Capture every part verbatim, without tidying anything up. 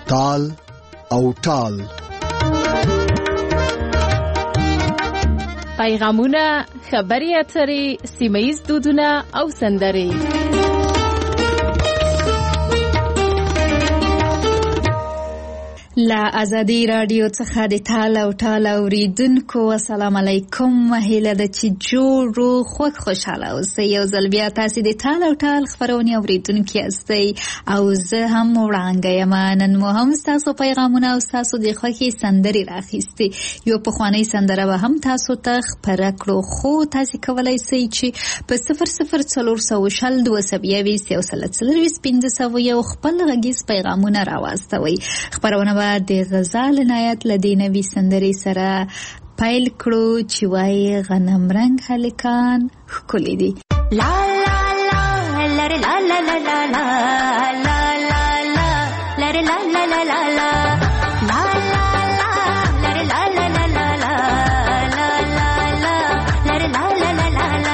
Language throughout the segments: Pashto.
تال او ټال. پیغامونه، خبري اترې، سیمه‌ییز دودونه او سندرې. لا ازادي رادیو څخه د ټال او ټال اوریدونکو السلام علیکم. مهیله ده چې جوړ خوښ خوشاله اوسئ. یو ځل بیا تاسو د ټال او ټال خبرونه اوریدونکي یاستئ او زه هم وړاندې یم. نن مو هم تاسو پیغامونه او تاسو د خوښي سندرې راخیستې. یو پخوانی سندره به هم تاسو ته خبره کړو، خو تاسو کولای شئ چې په صفر صفر څلور سوه شل دوه سوه یویشت یو سل څلرویشت پنځه سوه یو خپل غږیز پیغامونه راواستوئ. خبرونه د غزال عنایت لدینوي سندرې سره پیل کړو چې وایي غنم رنگ هلکان ښکلي دي. لا لا لا لره لا لا لا لا لا لا لا لا لره لا لا لا لا لا لا لا لا لره لا لا لا لا لا لا لا لا لره لا لا لا لا لا.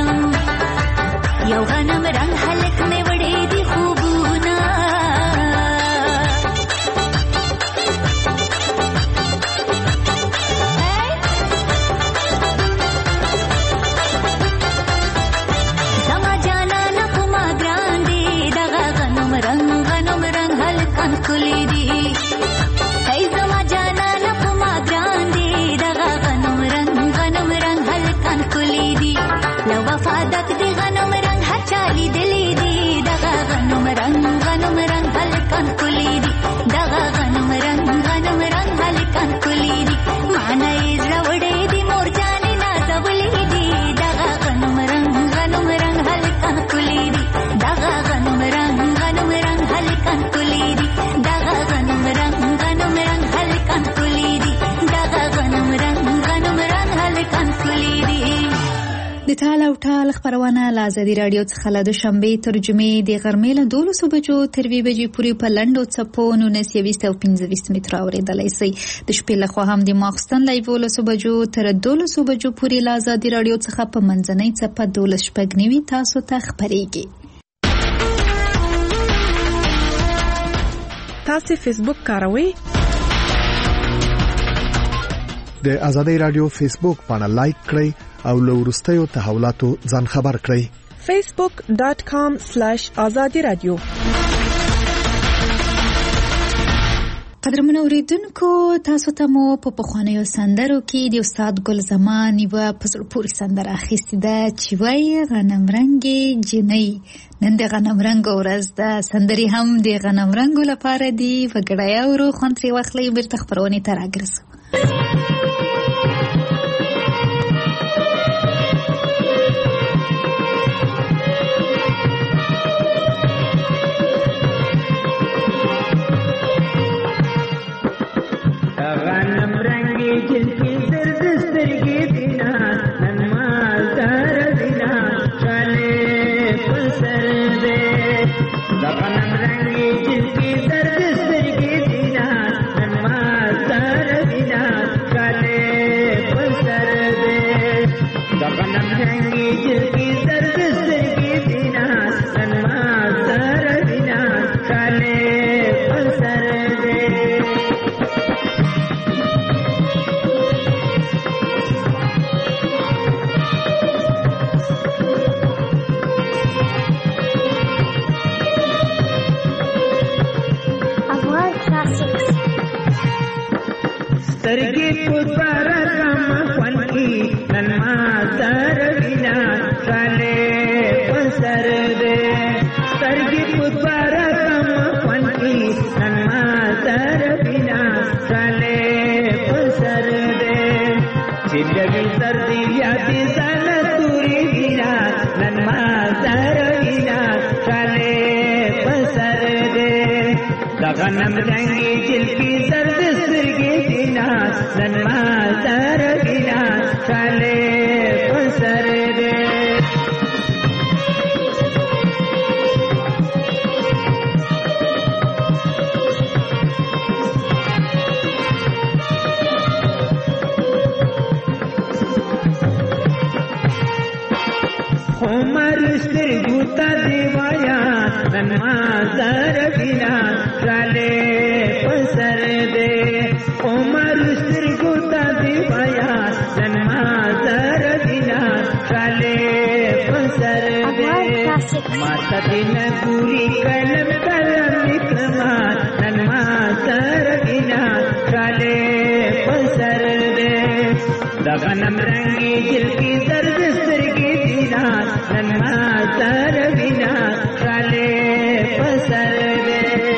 یو غنم رنگ هلک می وړې دی خوبونه د ټال او ټال خبرونه له ازادي راډیو څخه له دوشنبې تر جمعې د غرمې له دولسو بجو تر یوې بجې پورې په لنډو څپو نولس یویشت او پنځه ویشت متره اورېدلی شئ. د شپې لخوا هم د ماخوستن له یولسو بجو تر دولسو بجو پورې له ازادي راډیو څخه په منځنۍ څپه دولس شپږ نوي تاسو ته خپرېږي. تاسو فیسبوک کاروئ؟ د ازادي رادیو فیسبوک پاڼه لایک کړئ او له وروستیو تحولاتو ځان خبر کړئ. facebook dot com slash azadi radio. قدرمن اوریدونکو، تاسو ته مو په پخوانیو سندرو کې د استاد ګل زمان یوه په زړه پورې سندره اخیستې ده چې وایي غنم رنګې جنۍ. نن د غنم رنګو ورځ ده، سندرې هم د غنم رنګو لپاره دي. په ګډه اورو، خوند ترې واخلئ. بیرته خپرونې ته راګرځو. غنم رنگی جل کی زرد سرگی دینا ننما زر دینا چالے پسر دے. عمر سرگوتا دیوایا ننما زر دینا چالے پسر دے. عمر سرگوتا دیوایا ننما زر دینا چالے پسر دے. ماتا دین گوری کلم کلم نکما ننما زر دینا چالے پسر دے. دغنم رنگی جل کی زرد سرگی دینا ننما زر دینا چالے پسر دے.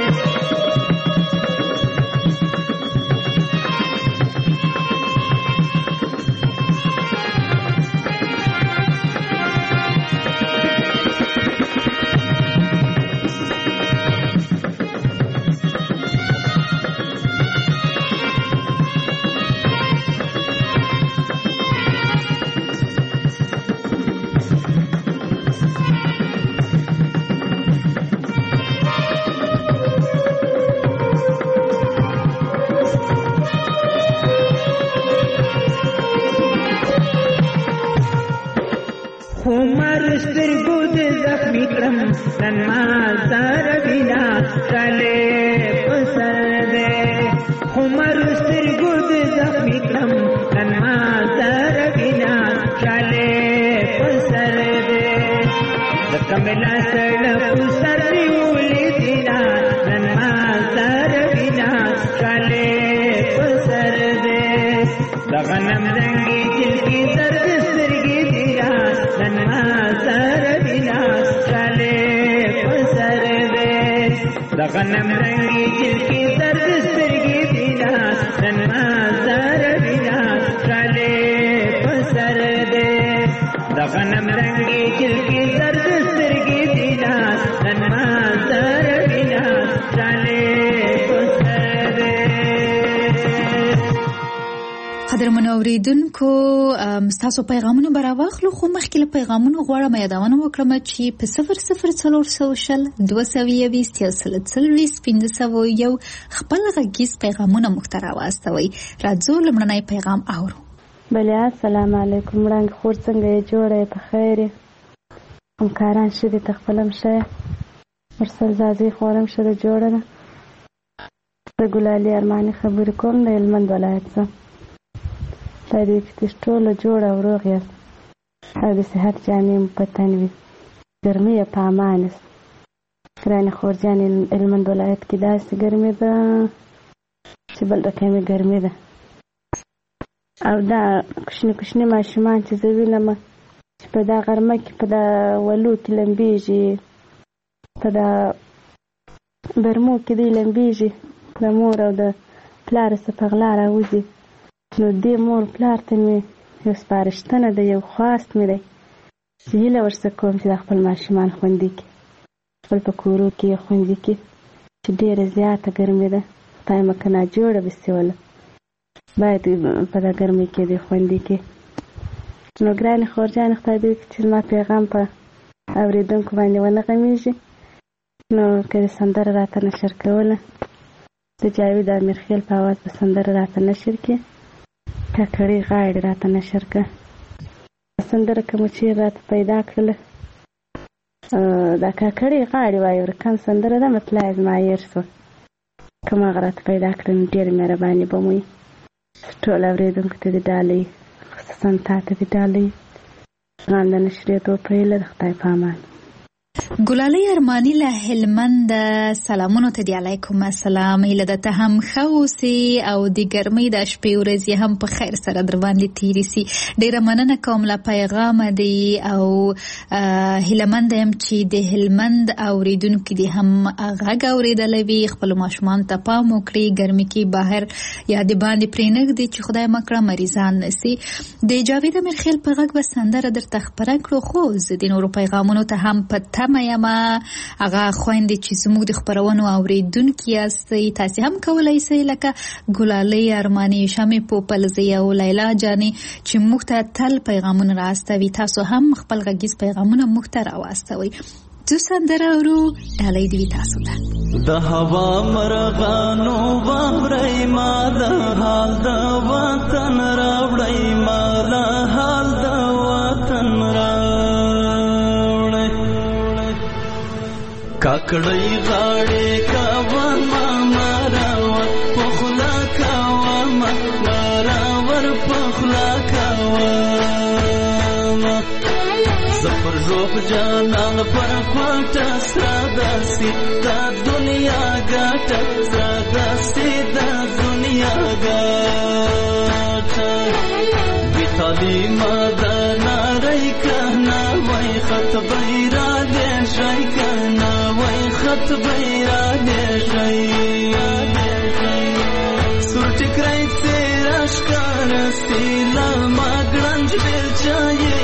غنم رنگی جل کی زرد سرگی دینا ننما زر دینا چالے پسر دے. غنم رنگی جل کی زرد سرگی دینا ننما زر دینا چالے پسر دے. قدرمنو اوریدونکو تاسو پیغامونه براواخلو خو مخکې له پیغامونو غواړم یادونه وکړم چې په صفر صفر څلور سوه شل دوه سوه یویشت یو سل څلوېښت پنځه سوه یو خپل غږیز پیغامونه موږ ته راواستوئ. راځو لومړنی پیغام اورو. بله السلام علیکم. وړاندې خور څنګه یې جوړه یې په خیر یې همکاران ښه دي ته خپله هم ښه یې مرسل زازۍ خور هم ښه ده جوړه ده. زه ګلالي ارماني خبرې کوم د هلمند ولایت څخه. خدای دې چې تاسو ټوله جوړ او روغ یاست او د صحت جامې مو په تن وي ګرمي یې په امان یاست. ګرانې خورجانې هلمند ولایت کې داسې ګرمي ده چې بل رقمي ګرمي ده او دا کوچني کوچني ماشومان چې زه وینم چې په دا غرمه کې په دا ولو کې لمبېږي په دا برمو کې دی لمبېږي د مور او د پلار څه په غلا راوځي. نو دې مور پلار ته مې یو سپارښتنه ده یو خواست مې دی چې هیله ورڅه کوم چې دا خپل ماشومان خوندي کړي خپل په کورو کې یې خوندي کړي چې ډېره زیاته ګرمي ده خدای مکه ناجوړه بسیوله باید په دا ګرمۍ کې دې خوندي کړي. نو ګرانې خورجانې خدای دې وکړي چې زما پیغام په اورېدونکو باندې ونه غمیږي. نو که دې سندره راته نشر کوله د جاوید امیرخیل په اواز به سندره راته نشر کړي کاکړۍ غاړې راته نشر کړه. سندره که مو چېرې راته پیدا کړله دا کاکړۍ غاړې وایي ورکم سندره ده مطلع یې زما هېر شوه که ما هغه راته پیدا کړه نو ډېره مهرباني به مو وي. ټول اورېدونکو ته دې ډالۍ خصوصا تا ته دې ډالۍ زغم د نشرېدو په هیله د خدای په امان. ګلالۍ ارماني له هلمند سلامونو ته دی. علیکم السلام. هیله ده ته هم ښه اوسې او د ګرمۍ د شپې ورځې هم په خیر سره در باندې تېرې سي. ډېره مننه کوم له پیغامه دی او هیلهمنده یم چې د هلمند اورېدونکي دې هم غږ اورېدلی وي خپلو ماشومانو ته پام وکړي ګرمۍ کې بهر یا د باندې پرې نږدې چې خدای مه کړه مریضان نه سي. د جاوید امیرخیل په غږ به سندره درته خپره کړو خو زه د نورو پیغامونو ته هم په تمه یم هغه خویندې چې زموږ د خپرونو اورېدونکي یاستئ تاسې هم کولی سئ لکه ګلالۍ ارماني شمې پوپلزۍ او لیلا جانې چې موږ ته تل پیغامونه راستوي تاسو هم خپل غږیز پیغامونه موږ ته راواستوئ. زه سندره اورو ډالۍ دې وي تاسو ته. د هوا مرغانو واورئ ما د حال د وطن راوړئ ما د حال د وطن راوړئ کاکړۍ غاړې کوه ما مراور په خوله کوه ما مراور په خوله کوه زه پر ژوب جانان پر کوټه سره داسې دا دنیا ګټه سره داسې دا دنیا ګټه بې تعلیمه ده نارۍ که نه وای خط بیره دې شی که نه وای خط بیره دې شی سور ټکری څېره ښکاره سي له ما ګړنج بېلچه یې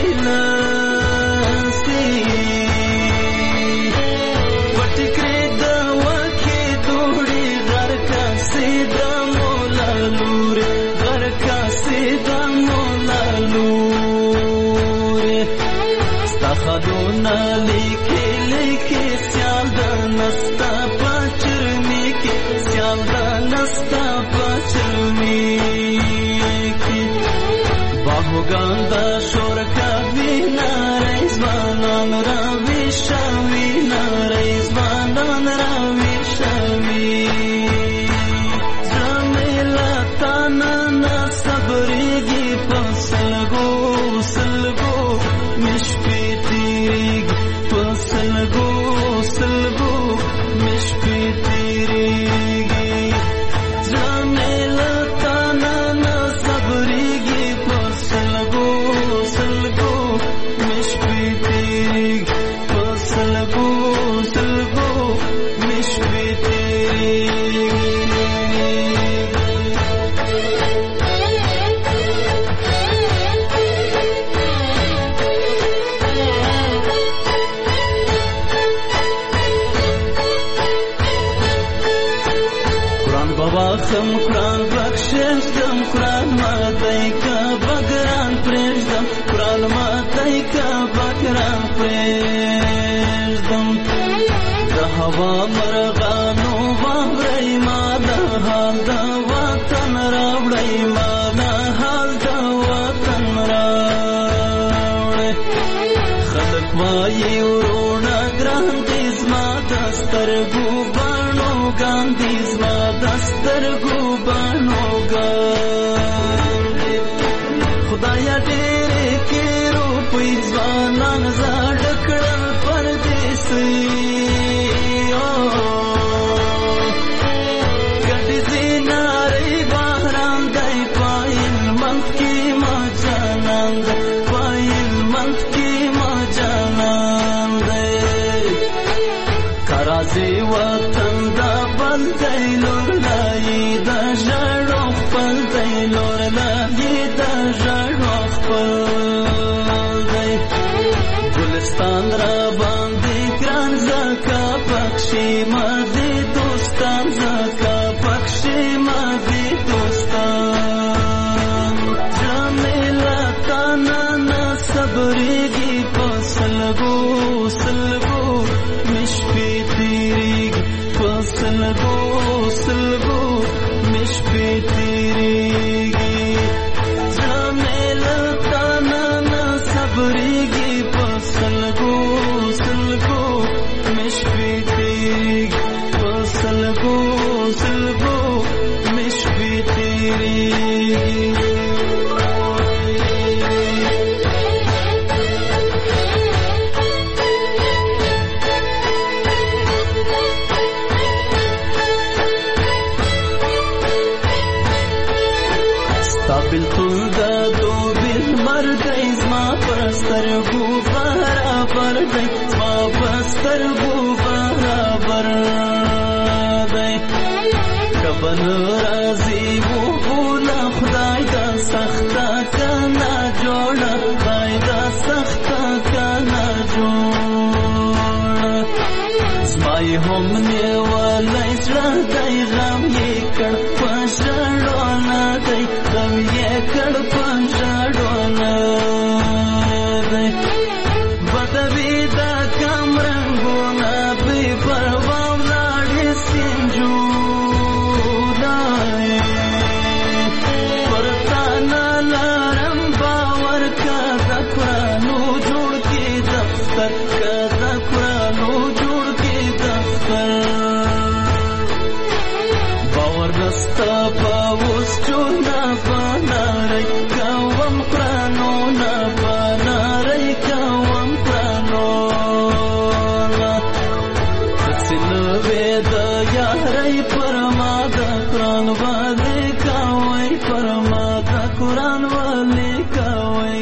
خدونا لیکي لیکي سیال د نستا پچرمی کې سیال د نستا پچرمی کې باهوګان د شور کوي نارې ځوانان راوي شوي نارې ځوانان راوي شوي زميلا تانا نه صبرېږي په سلګو سلګو مشپې سلګو سلګو مشپې تیریږي زمې له تانا نه صبرېږي په سلګو سلګو مشپې تیریږي په سلګو سلګو مشپې تیریږي خم قرآن بخشش دم قرآن ما دی که بګران پرېږدم قرآن ماتی که بګران پرېږدم د هوا مرغانو واورئ ما د حال د وطن راوړئ ما د حال د وطن راوړئ خلک وایي ورونه ګران دي زما د سترګو بڼو ګان دي زما د سترګو بڼو ګان دي خدایه ډېرې کې روپۍ ځوانان زاړه کړل پردیسۍ وطن دا بل دی لور لای دا ژړو خپل دی لور لای دا ژړو خپل دی ګلستان را باندې ګران زکا پکشي ما دي دوستان زکا پکشي ما دي دوستان جمیلا تانا نا صبرېږي په سلګو سلګو مشپې تیریږي په سلګو سلګو مشپې تیریږي زړه مې له تا نه نه صبرېږي په سلګو سلګو مشپې تیریږي په سلګو سلګو مشپې تیریږي بلتون دا دو بل مردی زما پسترگو برابر دی زما پسترگو برابر دی کبن رازی و بولا خدای دا سختا کنا جوڑا خدای دا سختا کنا جوڑا زمای هم نیوالی زړه دی غم یې کړ په ژړو نه دی غم یې کړ په ژړو نه دی بدوي دا کم رنګونه بې پروا ولاړې سینجونی پر تا نه لرم باور که د قرانو جوړ کې دفتر که د قرانو جوړ کې دفتر باور نستا په اوس چونه په نړۍ کوم قرانو نه په نړۍ کوم قرانونه داسې نه وې د یارۍ پر ما د قران والې کوئ پر ما د قران والې کوئ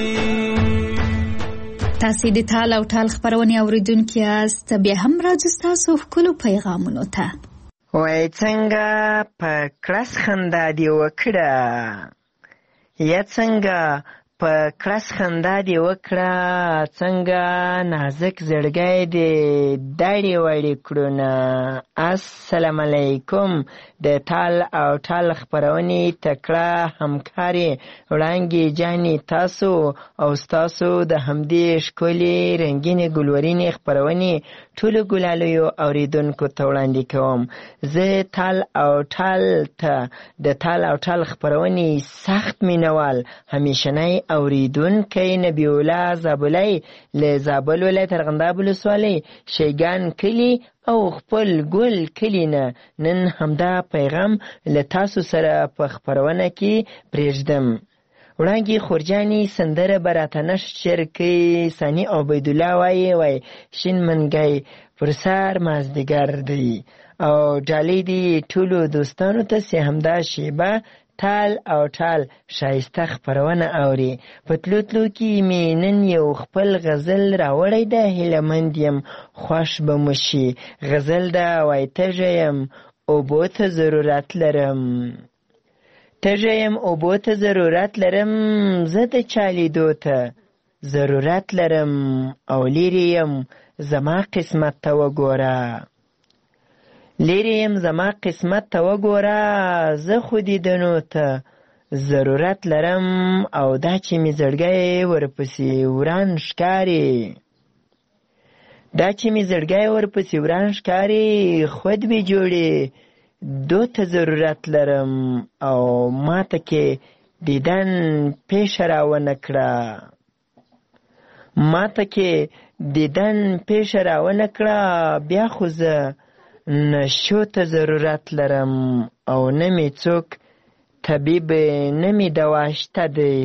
تاسې د تال او ټال خپرونې اوریدونکي یاست بیا هم راځو ستاسو ښکلو پیغامونو ته وای څنګه په کړس خندا دې وکړه یا څنګه په کړس خندا دې وکړه څنګه نازک زړګی دې داړې واړې کړونه السلام علیکم د ټال او ټال خپرونې تکړه همکارې وړانګې جانې تاسو او ستاسو د همدې ښکلې رنګینې ګلورینې خپرونې ټولو ګلالیو اوریدونکو ته وړاندې کوم زه ټال او ټال ته د ټال او ټال خپرونې سخت مینوال همیشنی اوریدونکی نبی الله زابلی له زابل ولایت ارغنداب ولسوالۍ شیګان کلي او خپل ګل کلي نه نن همدا پیغام له تاسو سره په خپرونه کې پرېږدم وړانګې خورجانې سندره به راته نشر کوي ثاني عبیدالله وایي وای شین منګی پر سر مازدیګر دی او ډالۍ دي ټولو دوستانو ته چې همدا شیبه ټال او ټال ښایسته خپرونه اوري په تلو تلو کې مې نن یو خپل غزل راوړی ده هیلهمند یم خوښ به مو شي غزل ده وای تږی یم اوبو ته ضرورت لرم تږی یم اوبو ته ضرورت لرم زه د چا لیدو ته ضرورت لرم او لیرې یم زما قسمت ته وګوره لیرې یم زما قسمت ته وګوره زه خو دیدنو ته ضرورت لرم او دا چې مې زړګی ورپسې وران ښکاري دا چې مې زړګی ورپسې وران ښکاري خود به جوړې دو ته ضرورت لرم او ماته کې دیدن پیشه راونه کړه ماته کې دیدن پیشه راونه کړه بیا خو زه نشو ته ضرورت لرم او نه مې څوک طبیب نه مې دوا شته دی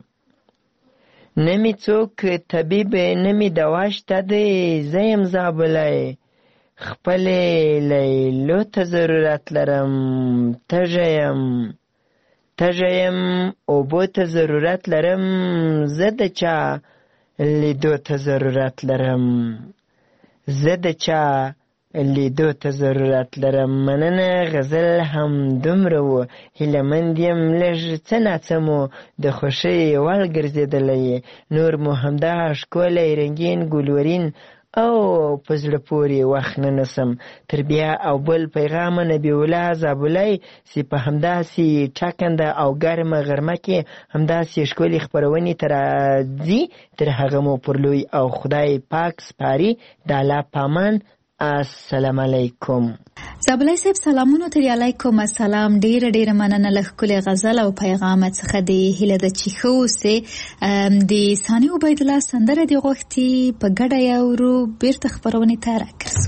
نه مې څوک طبیب نه مې دوا شته دی زه یم زابلی خپلې لیلو ته ضرورت لرم تږی یم تږی یم اوبو ته ضرورت لرم زه د چا لیدو ته ضرورت لرم زه د چا لیدو ته ضرورت لرم مننه غزل هم دومره و هیلهمند یم لږ څه ناڅه مو د خوښۍ وړ ګرځېدلی نور مو همدغه ښکلی رنګین ګلورین او په زړه پورې وخت نه نسم تر بیا او بل پیغامه نبی الله زابلی چې په همداسې ټاکنده او ګرمه غرمه کې همداسې ښکلې خپرونې ته راځي تر هغه مو پر لوی او خدای پاک سپاري د الله پامان السلام علیکم زابلی صاحب سلامونو تری علیکم السلام ډیره ډیره مننه له ښکلې غزل او پیغام څخه د هیله ده چې ښه اوسې د ثاني عبیدالله سندره دې غوښتي په ګډه یاورو بیرته خپرونې ته راګرځو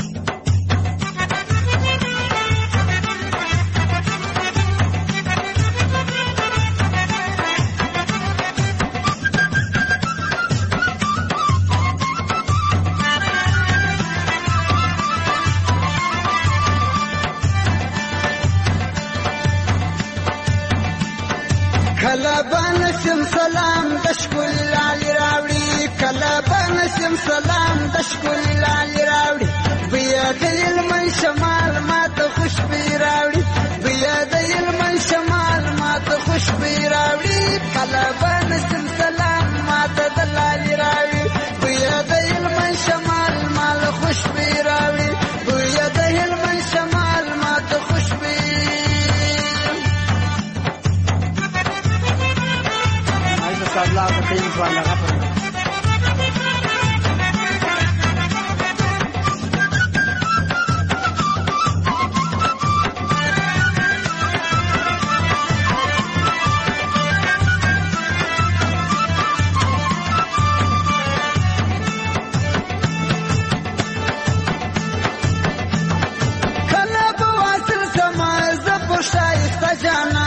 کله به نسیم سلام د ښکلي لالې راوړي کله به نسیم سلام د ښکلي لالې راوړي بیا د هلمند شمال ماته خوشبوي راوړي بیا د هلمند شمال ماته خوشبوي راوړي کله به نسیم سلام ماته د لالې راوړي بیا د هلمند شمال ماله خوشبوي راوړي بیا د هلمند شمال ماته خوشبوي الله بخير وعلى غفر کله به واصل سما زه په ښایسته جانا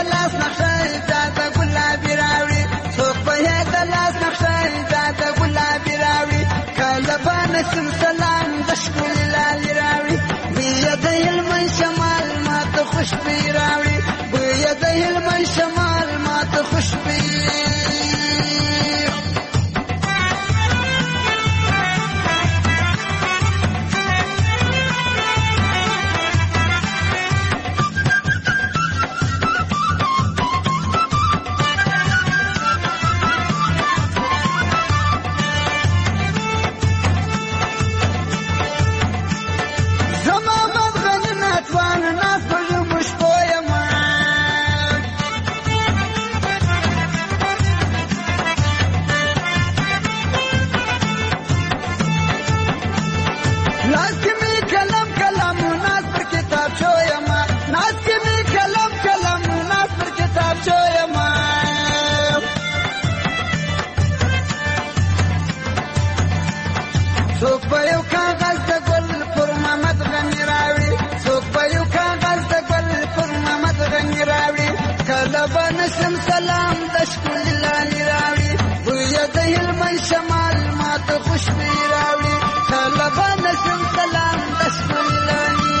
لاس نقشه دا ګلابي راوړي څوک به یې د لاس نقشه دا ګلابي راوړي کله به نسیم سلام د ښکلي لالي راوړي بویه د هلمند شمال ماته خوشبويي راوړي بویه د هلمند شمال ماته خوشبويي څوک به یو کاغذ د ګل پر محمد غني راوړي څوک به یو کاغذ د ګل پر محمد غني راوړي کله به نسیم سلام د ښکلي لالي راوړي بویه د هلمند شمال ماته خوشبويي راوړي کله به نسیم سلام د ښکلي لالي.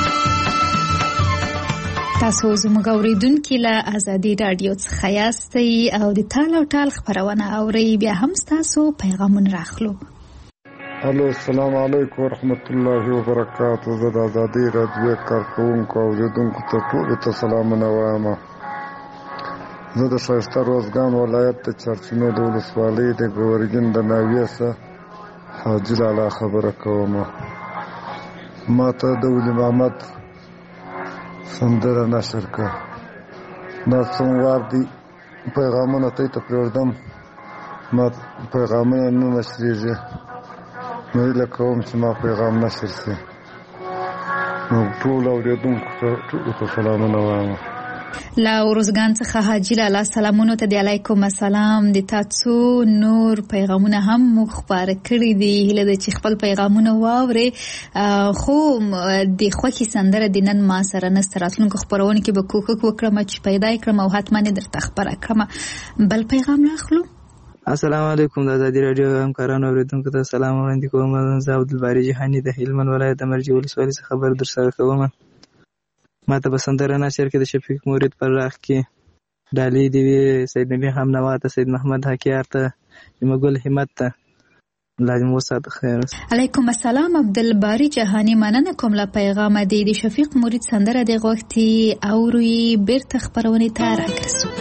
تاسو زموږ اورېدونکي له ازادي راډیو څخه یاستئ او د تال او ټال خپرونه اورئ. بیا هم ستاسو پیغامونه راخلو. الو السلام علیکم ورحمت الله وبرکاتو. زه د ازادي راډیو کارکوونکو او اوریدونکو ته ټولو ته سلامونه وایم. زه د ښایسته روزګان ولایت د چارچینو د ولسوالۍ د ګورګین د ناویې څخه حاجي لالا خبره کوم. ما ته د ولي محمد سندره نشر کړه. دا څومره دي پیغامونه ته ته پرېږدم، ما پیغامونه نه نشریږي. نو هیله کوم چې ما پیغام نشر شي. نو ټول اورېدونکو ته ټولو ته سلامونه وایم. له ورزګان څخه حاجي لالا سلامونو ته دی. علیکم السلام. د تاسو نور پیغامونه هم موږ خپاره کړي دي. هیله ده چې خپل پیغامونه واورئ. خو د خوښي سندره د نن ما سره نسته. راتلونکو خپرونو کې به کوښښ وکړم چې پیدا یې کړم او حتما یې درته خپره کړم. بل پیغام راخلو. السلام علیکم. د ازادي راډیو همکارانو اوریدونکو ته سلام وړاندې کوم. زه عبدالباري جهاني د هلمند ولایت د مرجې ولسوالۍ څخه خبر در سره کوم. ما ته به سندره نشر کې د شفیق مورید پر راغ کې ډالۍ دی وی سید نبی هم نواته سید محمد حکیار ته مګل همت ته لازم وسات خیر. علیکم السلام. عبدالباري جهاني مننه کوم له پیغام دی. د شفیق مورید سندره د غوښتي اوري بیرته خبرونه ته راګرځو.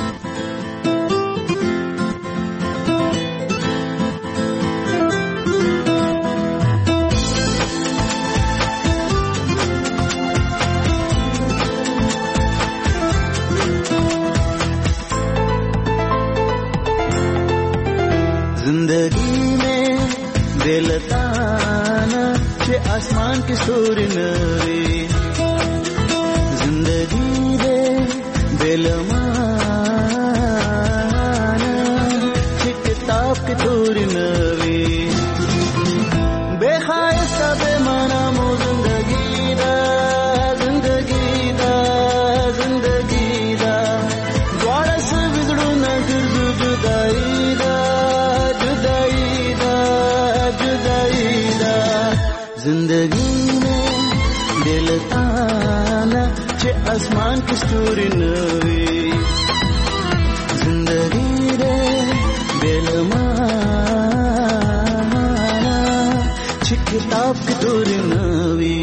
जिंदगी में बेलताना के आसमान की सूरी नवी, जिंदगी दे बेलमाना के किताब की तूरी नवी, बेखायस्ता बेमाना मो जिंदगी दा जिंदगी दा जिंदगी दा द्वारा से बिगड़ू न गिर जुदाई दा जिंदगी में दिल ताना चे आसमान की सूरी नवी, जिंदगी रे दिल माना चे किताब की तूरी नवी.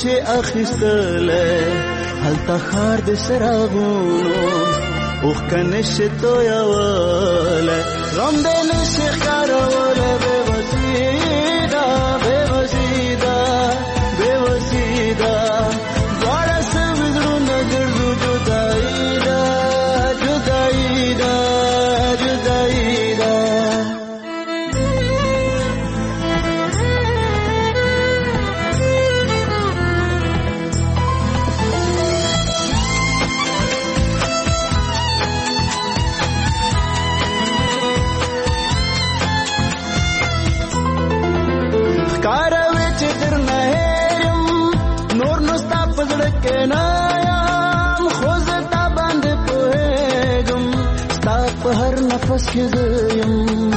نشي اخیستلی هلته ښار د څراغونو اوښکه نشي تویولی غم دی نشي ښکارولی بېوسي ده بېوسي ده بېوسي ده دواړه سوي زړونه ګرځو جدایي ده جدایي ده جدایي ده ښکاروي چې درنه هېر یم نور نو ستا په زړه کې نه یم خو زه تا باندې پوهېږم ستا په هر نفس کې زه یم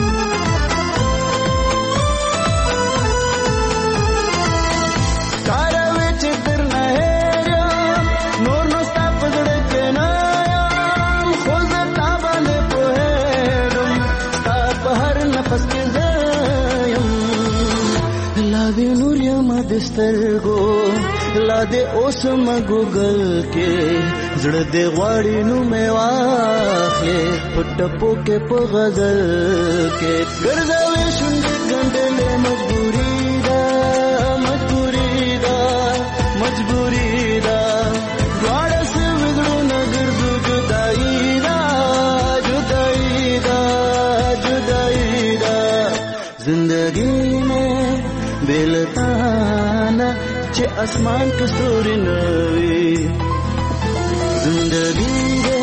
ښکاروي چې درنه هېر یم نور نو ستا په زړه کې نه یم خو زه تا باندې پوهېږم ستا په هر نفس کې زه یم لا دې نور یم د سترګو لا دې اوس م ګوګل کې زړه دې غواړي نو مې واخلې په ټپو کې په غزل کې ګرځوي شونډې ګنډلې مجبوري ده مجبوري ده مجبوري ده دواړه سوي زړونه ګرځو جدایي ده جدایي ده جدایي ده زندګي مې بېلتانه چې اسمان کې ستوري نه وي زندګي دې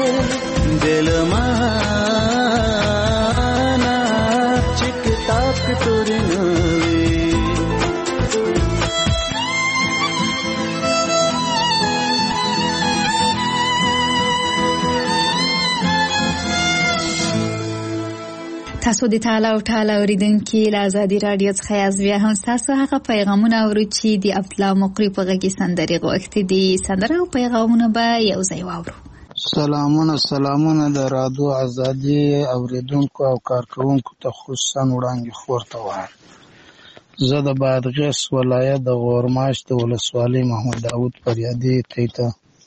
بېلمانه چې کتاب کې توري نه وي تاسو د تعالی او تعالی اوریدونکي له ازادي رادیو څخه یاست بیا هم ستاسو هغه پیغامونه اورو چې د عبدالله مقری په غږ کې سندرې غوښتې دي سندره او پیغامونه به یو ځای واورو سلامونه سلامونه د رادیو ازادي اوریدونکو او کارکونکو ته خصوصا وړاندې خور ته وایم زه د بادغیس ولایت د غورماش د ولسوالۍ محمد داود فریادي ته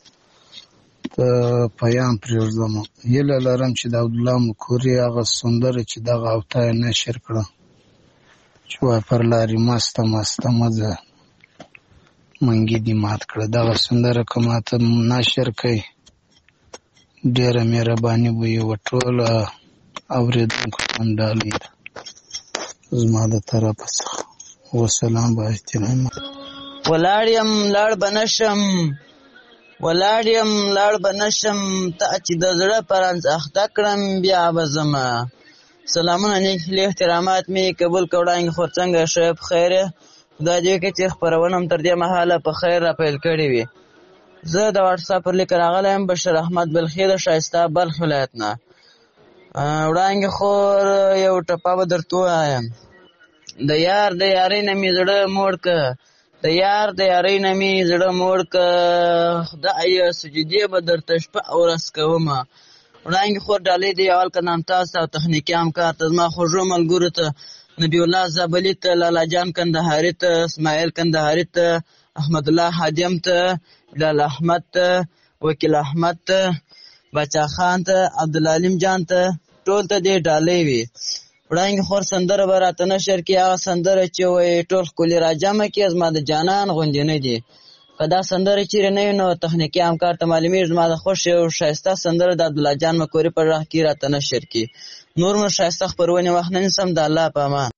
پیام پرېږدم هیله لرم چې د عبدالله مقری هغه سندره چې دغه هفته یې نشر کړه چې وایي پر لارې مسته مسته مزه منګي دې مات کړه دغه سندره که ماته نشر کوي ډېره مهرباني به یې وه ټوله اورېدونکو ته هم ډالۍ ده زما د طرفه څخه وسلام با احترام ولاړ یم لاړ به نشم ولاړ یم لاړ به نشم ته چې د زړه پرانځ اخته کړم بیا به ځمه سلامونه نیک هیلې احترامات مې قبول کړه وړاندې خور څنګه ښه په خیر یې خدای دې وکړي چې خپرونه هم تر دې مهاله په خیر را پیل کړې وي زه د واټساپ پر لیک راغلی یم بشر احمد بلخي د ښایسته بلخ ولایت نه وړاندې خور یو ټپه به درته ووایم د یار د یارۍ نه مې زړه موړ که د یار د یارۍ نه مې زړه موړ که خدایه سجدې به درته شپه او ورځ کومه وړاندې خور ډالۍ د یوال که نام تاسو او تخنیکي همکار ته زما خوږو ملګرو ته نبی الله زابلي ته لالا جان کندهاري ته اسماعیل کندهاري ته احمد الله حادم ته بلال احمد ته وکیل احمد ته بچا خان ته عبدالعلیم جان ته ټول ته دې ډالۍ وي وړاندې خور سندره به راته نشر کړي هغه سندره چې وایي ټول ښکلي راجمع کړي زما د جانان غوندې نه دي که دا سندره چیرې نه وي نو تخنیکي همکار ته معلومېږي زما د خوښ یو ښایسته سندره د عبدالله جان مکوري په غږ کې راته نشر کړي نور مو ښایسته خپرونې وخت نه نیسم د الله په امان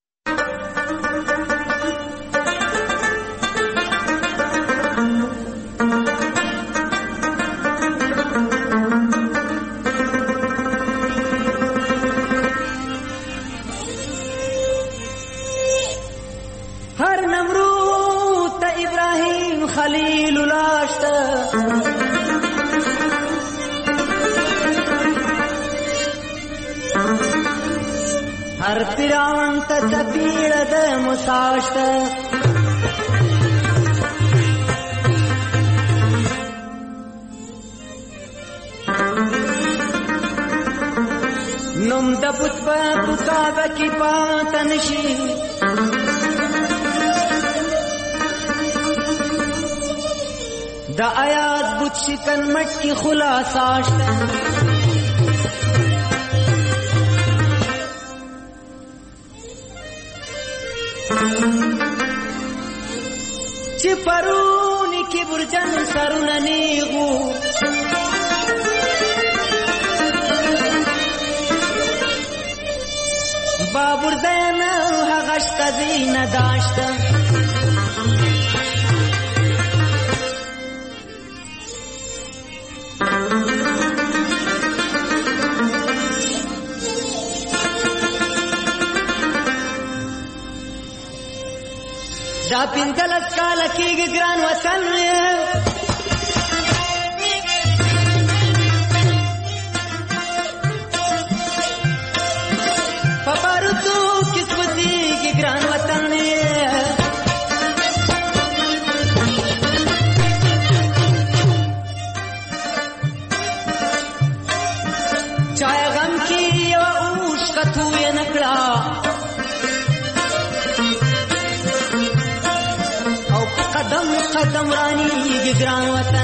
خلیل لاشته هر پیران ته تپیړه د مساشته نوم د بوت په کعبه کې پاتې نشي دا آیاز بوت شکن مټ کی خلاصا شته چې پرونی کی برجن سرونه نیغو بابور دینا هغشت زین داشت دا پینځلس کاله کېږي ګران وطن په بارودو کې سوځېږي ګران وطن چای غم کې یوه اوښکه تویه نه کړه قدم قدم رانیږي ګران وطن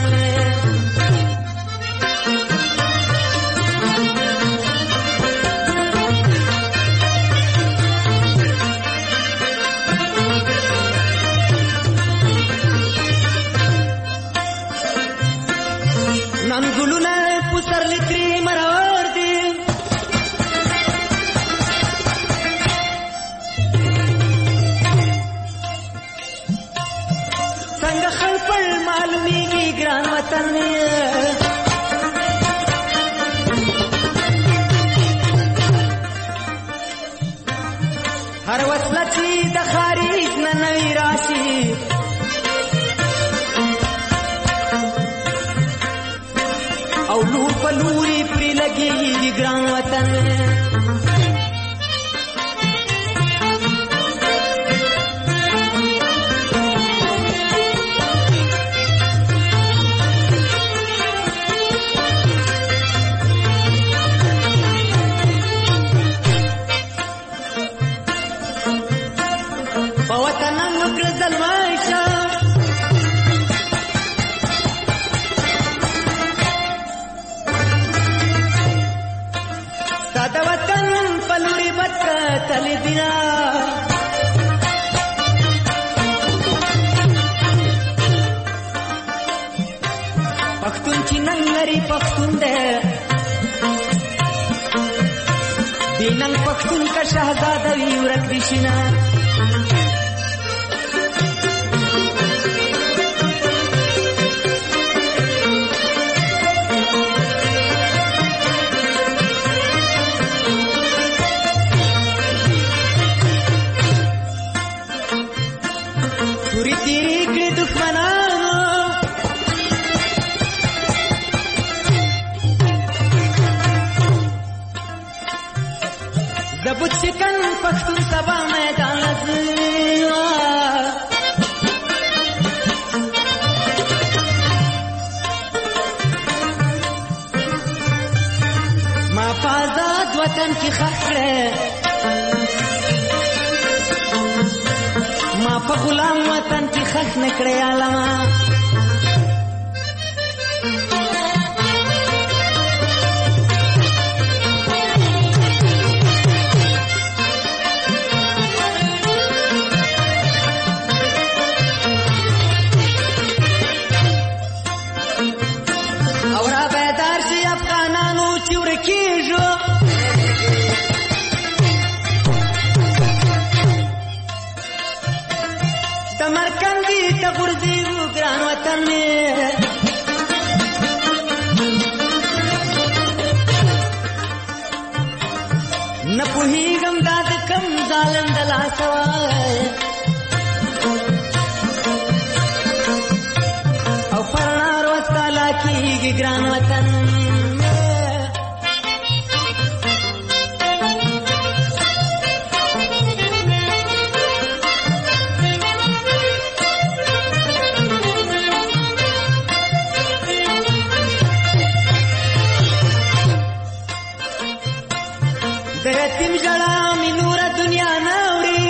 نن ګلونه پسرلي ترې مرور دي څنګه خلپړ معلومیږي ګران وطن هر وسله چې د خارج نه نوی راشي او لور په لوري پرې لګېږي ګران وطن پښتون چې نن لري پښتون دی بې نن پښتون که شهزاده وي ورک دي شینه زبوت شکن پښتون سبا میدان ما په آزاد وطن کې ښخ کړې ما په غلام وطن کې ښخ نه کړې عالمه ګران وطن نه پوهېږم دا د کم ظالم د لاسه وای او پر نار وساله کېږي ګران وطن یتیم ژړا مې نوره دنیا نه وړي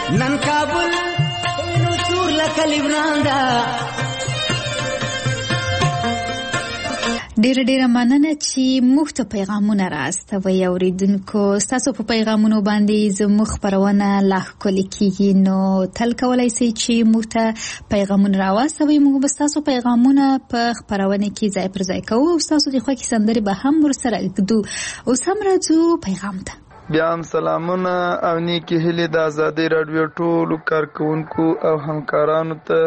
نن کابل نو تور لکلی وراندا ډیره ډیره مننه چې موږ ته پیغامونه راستوي اوریدونکو. ستاسو په پیغامونو باندې زموږ خپرونه لا ښکلې کیږي، نو تل کولی شئ چې موږ ته پیغامونه راواستوئ. موږ به ستاسو پیغامونه په خپرونه کې ځای پر ځای کوو او ستاسو د خوښې سندرې به هم ورسره ږدو. اوس هم راځو پیغام ته. بیا هم سلامونه او نیکې هیلې د ازادۍ راډیو ټولو کارکوونکو او همکارانو ته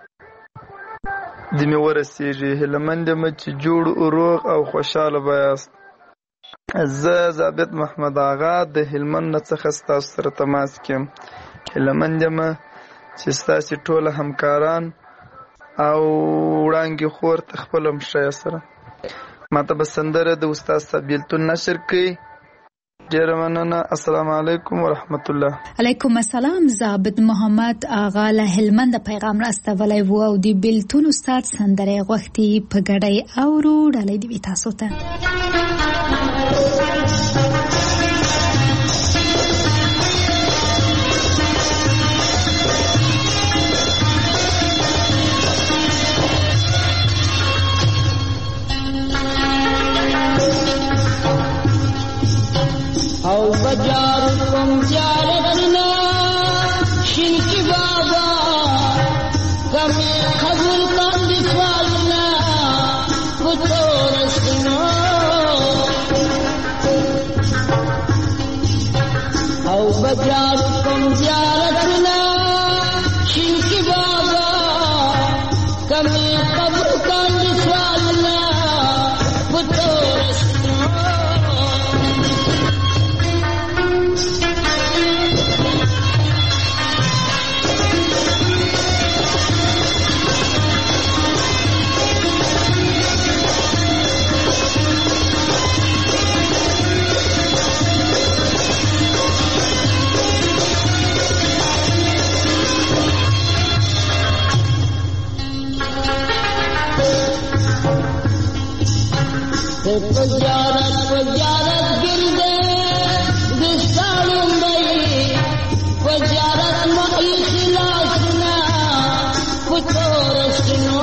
د مې ورسېږي. هیلهمند یم چې جوړ روغ او خوشحاله به یاست. زه ضابط محمد آغا د هلمند نه څخه ستاسو سره تماس کې یم. هیلهمند یم چې ستاسې ټوله همکاران او وړانګې خور ته خپله مشره سره ماته به سندره د استاد صاحب بیلتون نشر کوي. ډیره مننه. السلام علیکم ورحمت الله. علیکم السلام. ضابط محمد آغا له هلمند پیغام راستولی و او د بیلتون استاد سندره غوښتي په ګډۍ اورو. ډالۍ دې وي تاسو ته. او بجار کم زیارتنا شنکی بابا کمی قبول کن دفالنا بطورستنا او بجار کم زیارتنا شنکی بابا کمی قبول کن دفالنا بطورستنا Pajarat pajarat girde distalum dai pajarat mai khilasna putorasno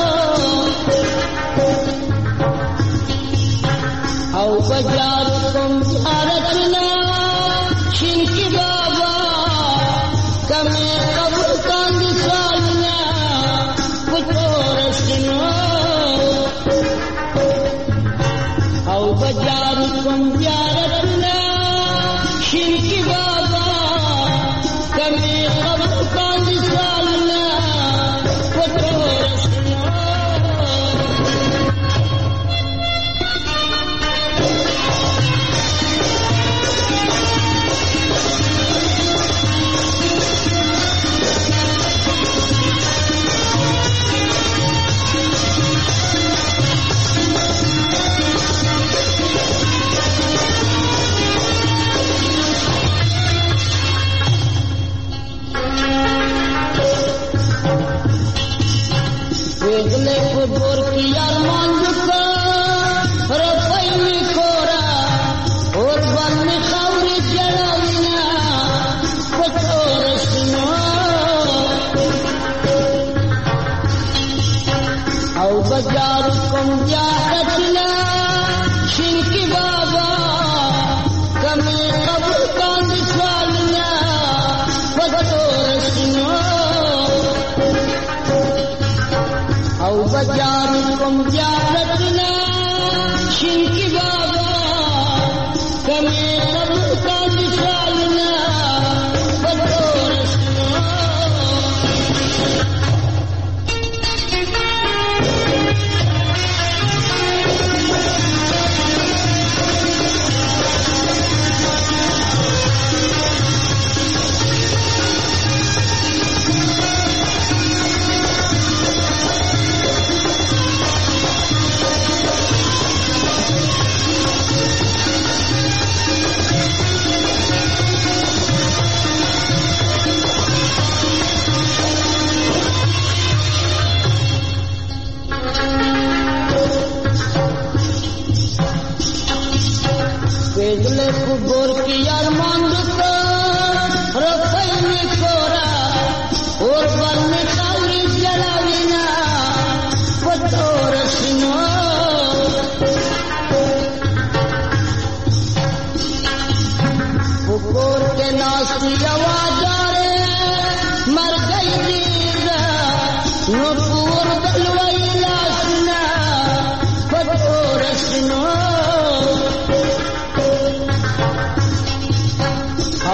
au pajarat kum aratna shinki baba kame qabul kan distalna putorasno او بجار کم زیارتنا شرکی بابا کمی قبل کاندی سالنا وطورسنا Wegle kubur ki arman duka Rabai mi kora Urban mi khawri jalawina Patorasna Au bajar kum jahatna Shinki baba Kami qabul kan diswalna Patorasna او بجار کم زیارتنا شنکی بابا کمی قبل کا دشالنا بدورسنا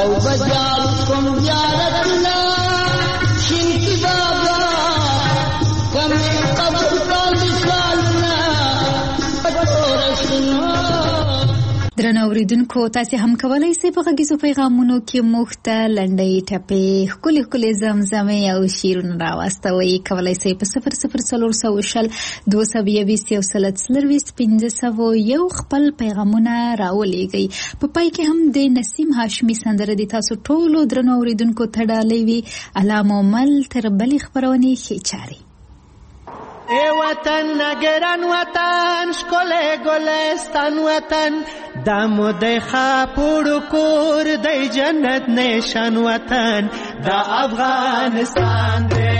او بجار کوم زیارتنا شینکی بابا کمی قبر کال سالنا پټورشنو. درنو اوریدونکو تاسو هم کولای شئ په غږیزو پیغامونو کې موږ ته لنډۍ ټپې ښکلې ښکلې زمزمې او شعرونه راواستوئ. کولای شئ په صفر صفر څلور سوه شل دوه سوه یویشت یو سل څلرویشت پنځه سوه یو خپل پیغامونه راولېږئ. په پای کې هم د نسیم هاشمي سندره د تاسو ټولو درنو اوریدونکو ته ډالۍ وي. الله مو مل تر بلې خپرونې ښې چارې. ای وطن نگران وطن شکل گلستان وطن دمو دی خاپوڑو کور دی جنت نشان وطن دا افغانستان دی.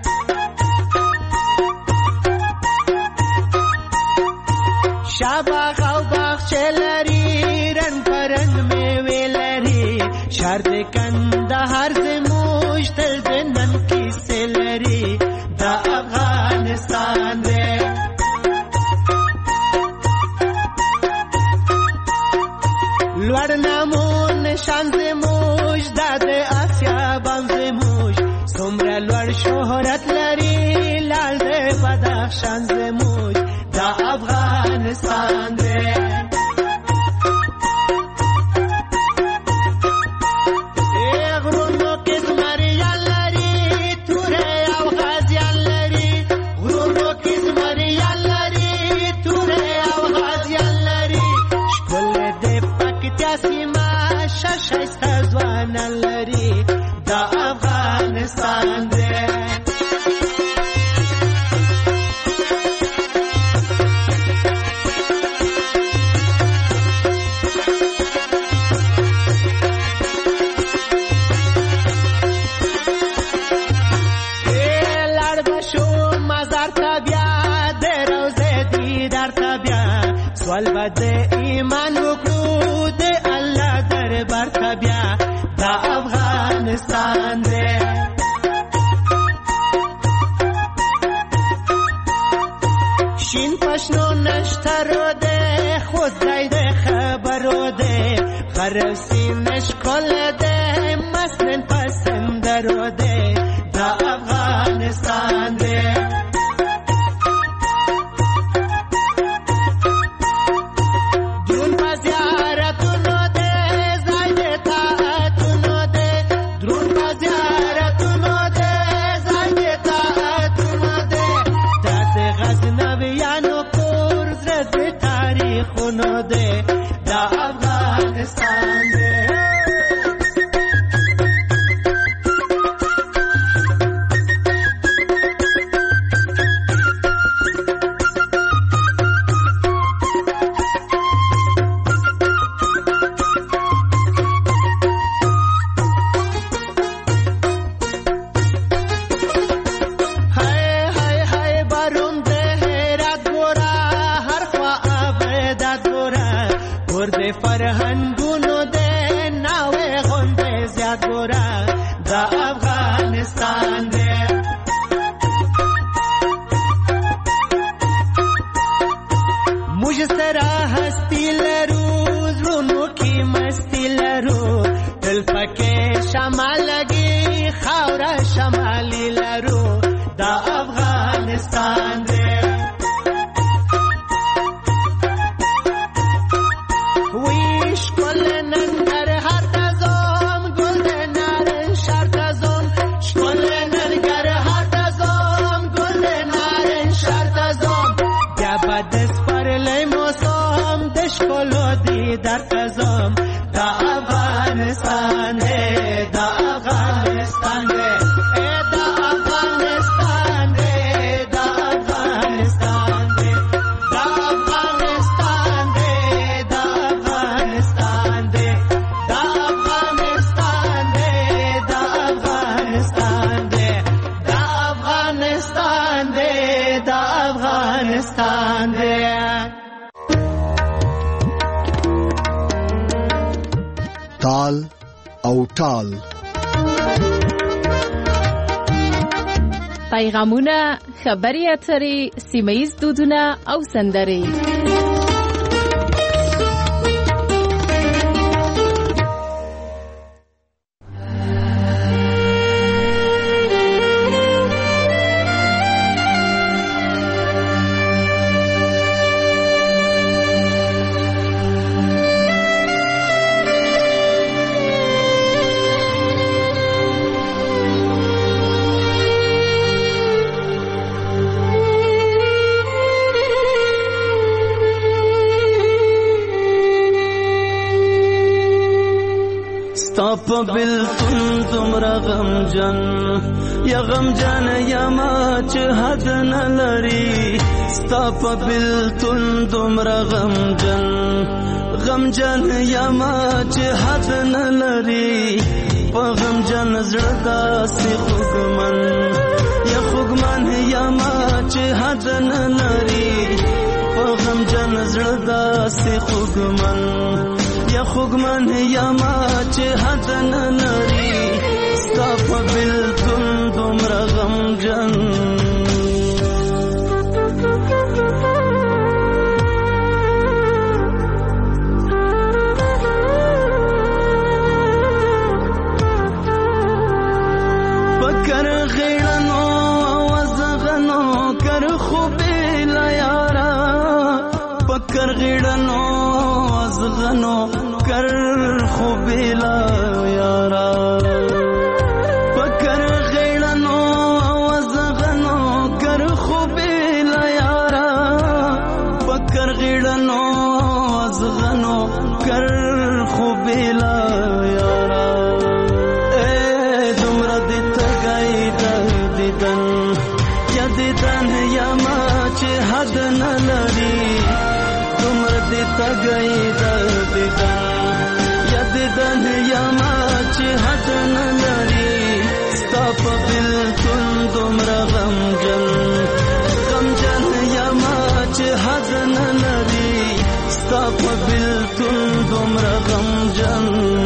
شاباغ او باغچه لري رنگ پرنگ میوې لري شهر د کندهار زموږ تل د نن کیسې لري دا افغانستان دی. لوړ نامون شان زموږ دا د آسیا بام زموږ څومره لوړ شهرت لري لال د بدخشان زموږ دا افغانستان دی. شایسته ځوانان لري دا افغانستان دی. لاړ بشو مزار ته بیا د روضې دیدار ته بیا سوال به د ایمان وکړو د الله دربار ته بیا دا افغانستان دی. شین پشنو نشترو دی خود ځای د خبرو دی غرب سینه ښکل دی مسنن پسندرو دی دا افغانستان دی. دا افغانستان دی. فرهنګونو دې ناوې غونډې زیات ګوره دا افغانستان دی. موږ سره هستی لرو زړونو کې مستی لرو تل پکې شمال لګي خاوره شمالي لرو دا افغانستان دی. در تزم دا افغانستان ہے دا افغانستان ہے اے دا افغانستان ہے دا افغانستان ہے دا افغانستان ہے دا افغانستان ہے دا افغانستان ہے دا افغانستان ہے دا افغانستان ہے دا افغانستان ہے. تال او ټال پیغامونه خبري اترې سیمه‌ییز دودونه او سندرې په بلتون دومره غمجن یا غمجن یما چې حد نه لري ستا په بلتون دومره غمجن غمجن یما چې حد نه لري په غمجن زړه داسې خوږمن یا خوږمن یما چې حد نه لري په غمجن زړه داسې خوږمن یا خوږمن یما چې حد نه لري ستا په بلتون دومره غمجن پکر غیړنو وزغنو کر خوبې لا یارا پکر غیړنو وزغنو کر خوبې لا یارا پکر غیړنو وزغنو کر خوبې لا یارا پکر غیړنو وزغنو کر خوبې لا یارا دیدن یما چې حد نه لري دومره دې تګی د دیدن یا دیدن یما چې حد نه لري ستا په بلتون دومره غمجن غمجن یما چې حد نه لري ستا په بلتون دومره غمجن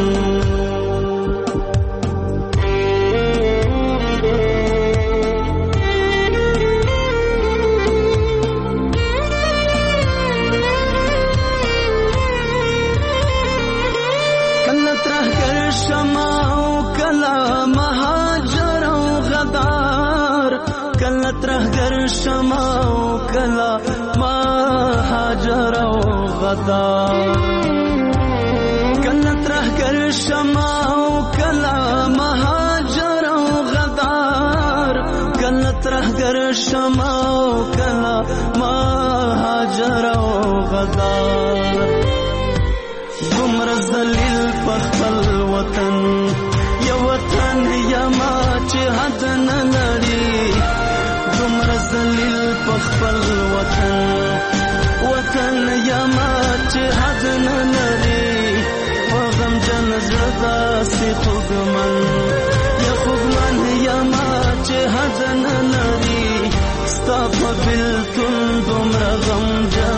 ترهګر شمع او کلا مهاجر او غدار کله ترهګر شمع او کلا مهاجر او غدار کله ترهګر شمع او کلا مهاجر او غدار دومره ذلیل په خپل وطن یو وطن یما چې حد نه لري دومره ذلیل په خپل وطن وطن یما چې حد نه لري په غمجن زړه داسې خوږمن یا خوږمن یما چې حد نه لري ستا په بلتون دومره غمجن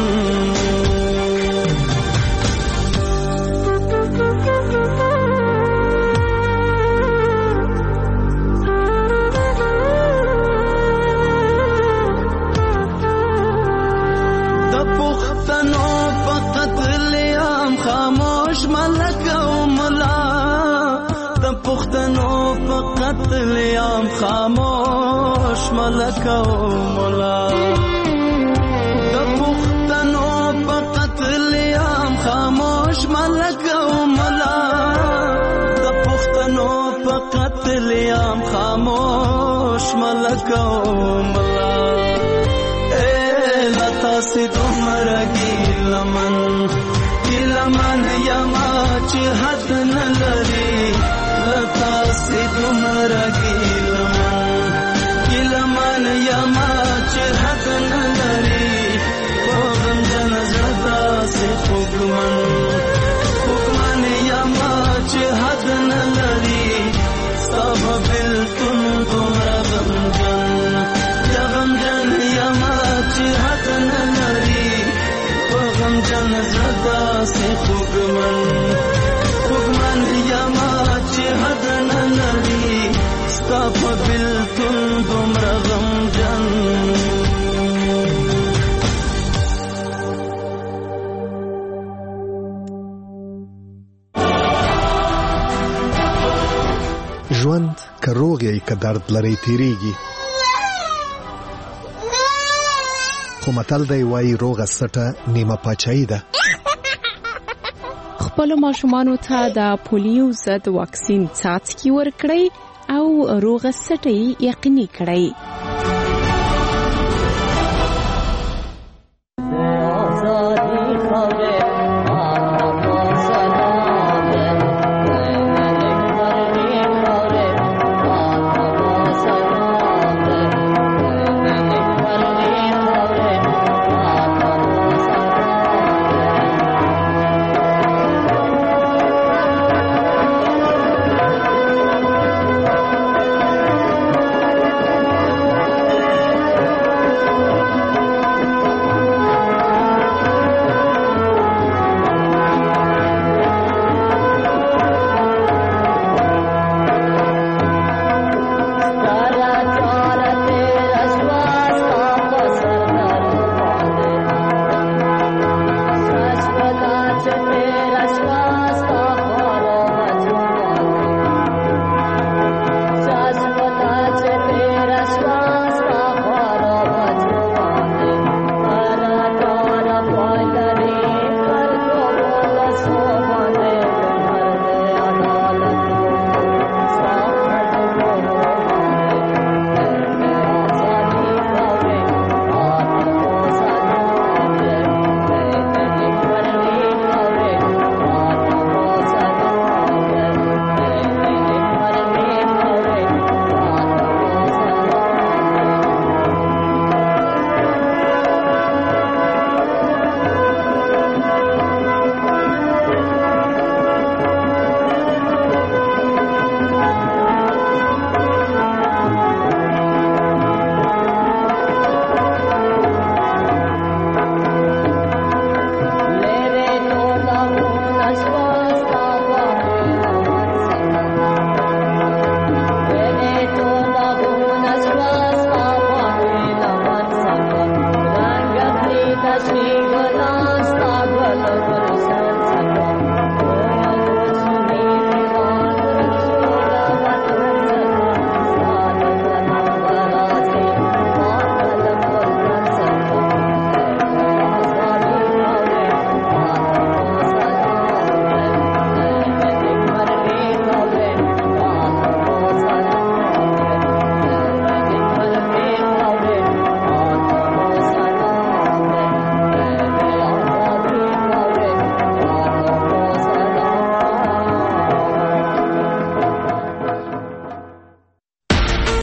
خاموش ملک او ملا د پښتنو په قتل عام خاموش ملک او ملا د پښتنو په قتل عام خاموش ملک او ملا د پښتنو په قتل عام خاموش ملک او ملا اے لتا سي تمہارا ګیلمن ګیلمن یما چې حد نه لري لتا سي تمہارا ګیلمن ګیلمن یما چې حد نه لري په غمجن زړه داسې خوږمن خوږمن یما چې حد نه لري ستا په بلتون دومره غمجن یا غمجن یما چې حد نه لري په غمجن زړه داسې خوږمن خوږمن یما چې حد نه لري ستا په بلتون دومره غمجن ژوند که روغ یې که درد لري تیریږي خو متل دی وایي روغه سټه نیمه پاچاهي ده. خپلو ماشومانو ته د پولیو ضد واکسین څاڅکي ورکړئ او روغه سټه یې یقیني کړئ.